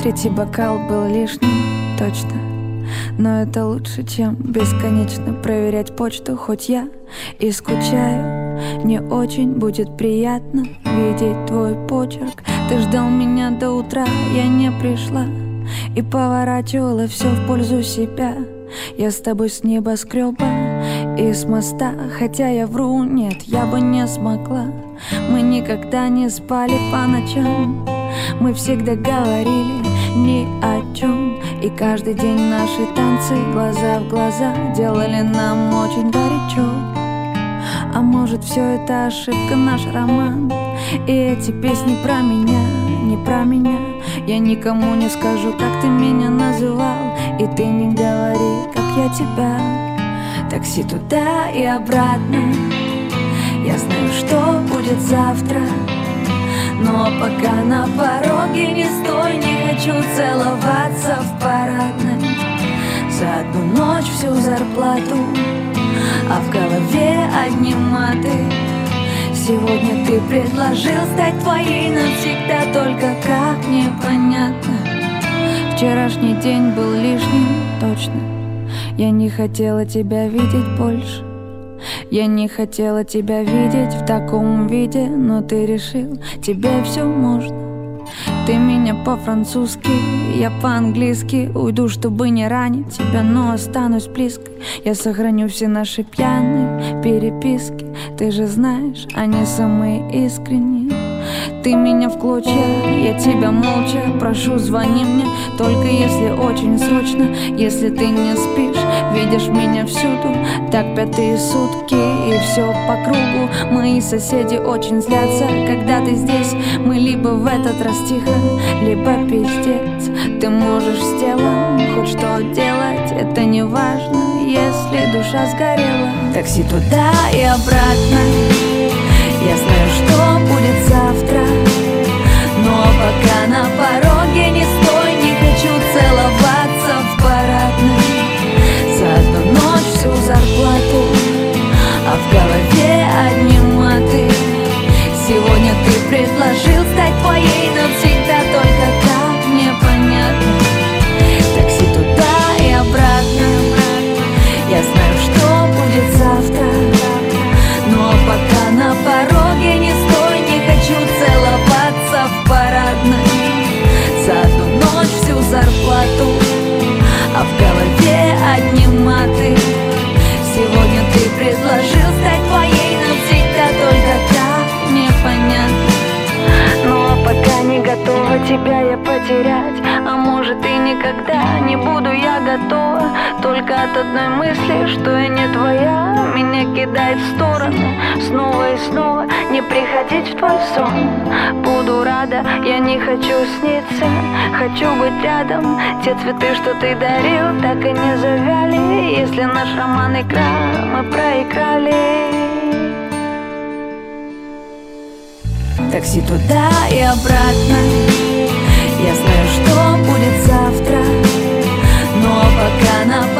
Третий бокал был лишним, точно. Но это лучше, чем бесконечно проверять почту. Хоть я и скучаю, не очень будет приятно видеть твой почерк. Ты ждал меня до утра, я не пришла и поворачивала все в пользу себя. Я с тобой с небоскреба и с моста, хотя я вру, нет, я бы не смогла. Мы никогда не спали по ночам, мы всегда говорили ни о чем. И каждый день наши танцы глаза в глаза делали нам очень горячо. А может, все это ошибка, наш роман, и эти песни про меня, не про меня. Я никому не скажу, как ты меня называл, и ты не говори, как я тебя. Такси туда и обратно, я знаю, что будет завтра. Но пока на пороге не стой, не хочу целоваться в парадной. За одну ночь всю зарплату, а в голове одни маты. Сегодня ты предложил стать твоей навсегда, только как непонятно. Вчерашний день был лишним, точно. Я не хотела тебя видеть больше. Я не хотела тебя видеть в таком виде, но ты решил, тебе все можно. Ты меня по-французски, я по-английски. Уйду, чтобы не ранить тебя, но останусь близко. Я сохраню все наши пьяные переписки. Ты же знаешь, они самые искренние. Ты меня в клочья, я тебя молча прошу, звони мне, только если очень срочно. Если ты не спишь, видишь меня всюду, так пятые сутки, и все по кругу. Мои соседи очень злятся, когда ты здесь. Мы либо в этот раз тихо, либо пиздец. Ты можешь с телом хоть что делать, это не важно, если душа сгорела. Такси туда и обратно, я знаю, что будет завтра. Но пока на пороге не стой, не хочу целоваться в парадной. За одну ночь всю зарплату, а в голове одни маты. Сегодня ты предложил стать твоей навсегда, только как непонятно. Такси туда и обратно, я знаю, что будет завтра. Но пока на пороге не стой, не хочу целоваться в парадной. За одну ночь всю зарплату, а в голове одни маты. Сегодня ты предложил стать твоей навсегда, только как непонятно. Но пока не готова тебя я потерять, а может и никогда не буду я готова. Только от одной мысли, что я не твоя, меня кидает в сторону снова и снова. Не приходить в твой сон, буду рада, я не хочу сниться, хочу быть рядом. Те цветы, что ты дарил, так и не завяли. Если наш роман игра, мы проиграли. Такси туда и обратно, я знаю, что будет завтра. Но пока на